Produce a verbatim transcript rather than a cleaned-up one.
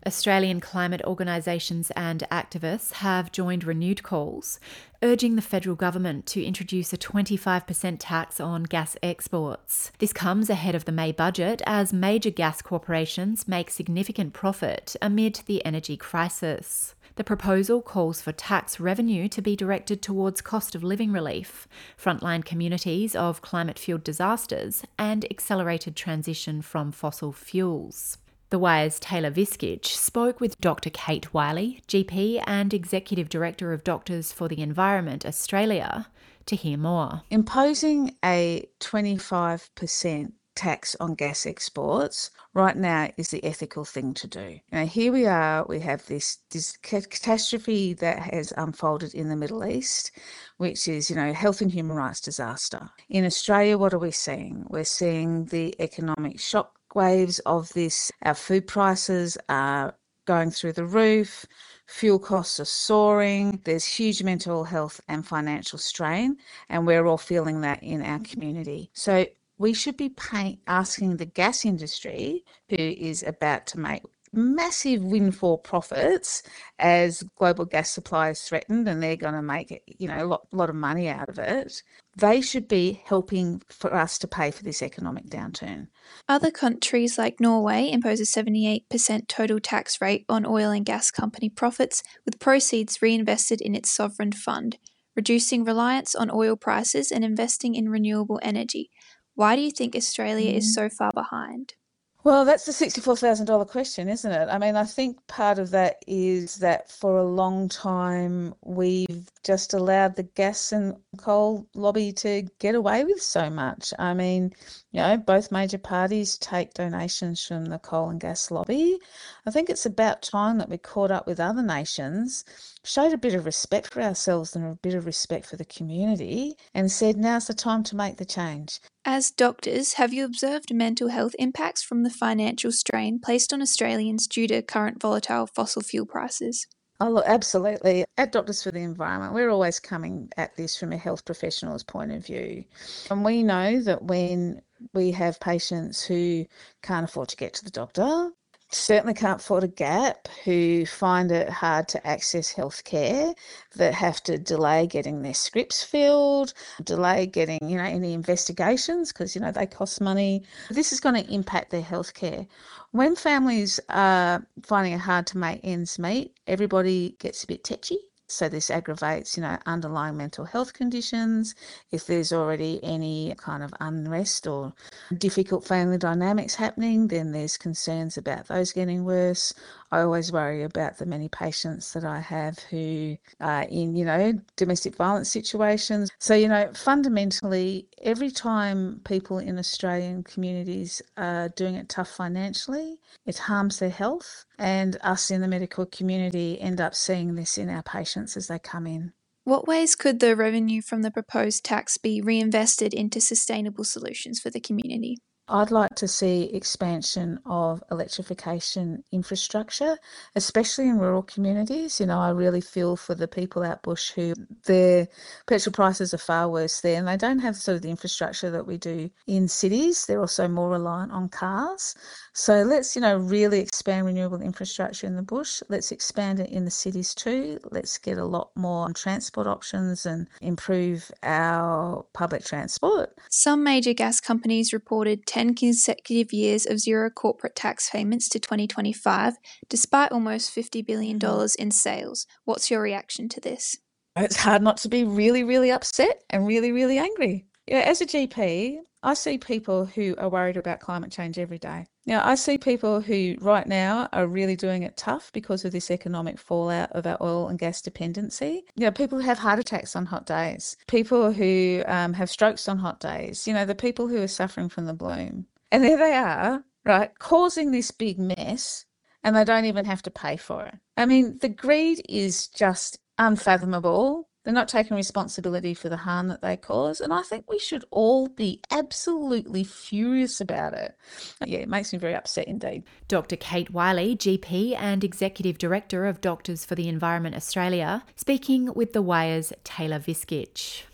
Australian climate organisations and activists have joined renewed calls, urging the federal government to introduce a twenty-five percent tax on gas exports. This comes ahead of the May budget as major gas corporations make significant profit amid the energy crisis. The proposal calls for tax revenue to be directed towards cost of living relief, frontline communities of climate-fueled disasters, and accelerated transition from fossil fuels. The Wire's Taylor Viskich spoke with Doctor Kate Wiley, G P and Executive Director of Doctors for the Environment Australia, to hear more. Imposing a twenty-five percent tax on gas exports right now is the ethical thing to do. Now, here we are, we have this, this catastrophe that has unfolded in the Middle East, which is, you know, health and human rights disaster. In Australia, what are we seeing? We're seeing the economic shock waves of this. Our food prices are going through the roof. Fuel costs are soaring. There's huge mental health and financial strain, and we're all feeling that in our community. So we should be paying, asking the gas industry, who is about to make massive windfall profits as global gas supply is threatened, and they're going to make, you know, a lot, lot of money out of it. They should be helping for us to pay for this economic downturn. Other countries like Norway impose a seventy-eight percent total tax rate on oil and gas company profits, with proceeds reinvested in its sovereign fund, reducing reliance on oil prices and investing in renewable energy. Why do you think Australia mm. is so far behind? Well, that's the sixty-four thousand dollars question, isn't it? I mean, I think part of that is that for a long time we've just allowed the gas and coal lobby to get away with so much. I mean, you know, both major parties take donations from the coal and gas lobby. I think it's about time that we caught up with other nations, showed a bit of respect for ourselves and a bit of respect for the community, and said now's the time to make the change. As doctors, have you observed mental health impacts from the financial strain placed on Australians due to current volatile fossil fuel prices? Oh, look, absolutely. At Doctors for the Environment, we're always coming at this from a health professional's point of view. And we know that when we have patients who can't afford to get to the doctor, certainly can't afford a gap, who find it hard to access healthcare, that have to delay getting their scripts filled, delay getting, you know, any investigations because, you know, they cost money. This is going to impact their healthcare. When families are finding it hard to make ends meet, everybody gets a bit tetchy. So this aggravates, you know, underlying mental health conditions. If there's already any kind of unrest or difficult family dynamics happening, then there's concerns about those getting worse. I always worry about the many patients that I have who are in, you know, domestic violence situations. So, you know, fundamentally, every time people in Australian communities are doing it tough financially, it harms their health. And us in the medical community end up seeing this in our patients as they come in. What ways could the revenue from the proposed tax be reinvested into sustainable solutions for the community? I'd like to see expansion of electrification infrastructure, especially in rural communities. You know, I really feel for the people out bush who their petrol prices are far worse there, and they don't have sort of the infrastructure that we do in cities. They're also more reliant on cars. So let's, you know, really expand renewable infrastructure in the bush. Let's expand it in the cities too. Let's get a lot more transport options and improve our public transport. Some major gas companies reported ten consecutive years of zero corporate tax payments to twenty twenty-five, despite almost fifty billion dollars in sales. What's your reaction to this? It's hard not to be really, really upset and really, really angry. Yeah, as a G P, I see people who are worried about climate change every day. Now, I see people who right now are really doing it tough because of this economic fallout of our oil and gas dependency. You know, people who have heart attacks on hot days, people who um, have strokes on hot days, you know, the people who are suffering from the bloom. And there they are, right, causing this big mess, and they don't even have to pay for it. I mean, the greed is just unfathomable. They're not taking responsibility for the harm that they cause. And I think we should all be absolutely furious about it. Yeah, it makes me very upset indeed. Doctor Kate Wiley, G P and Executive Director of Doctors for the Environment Australia, speaking with The Wire's Taylor Viskich.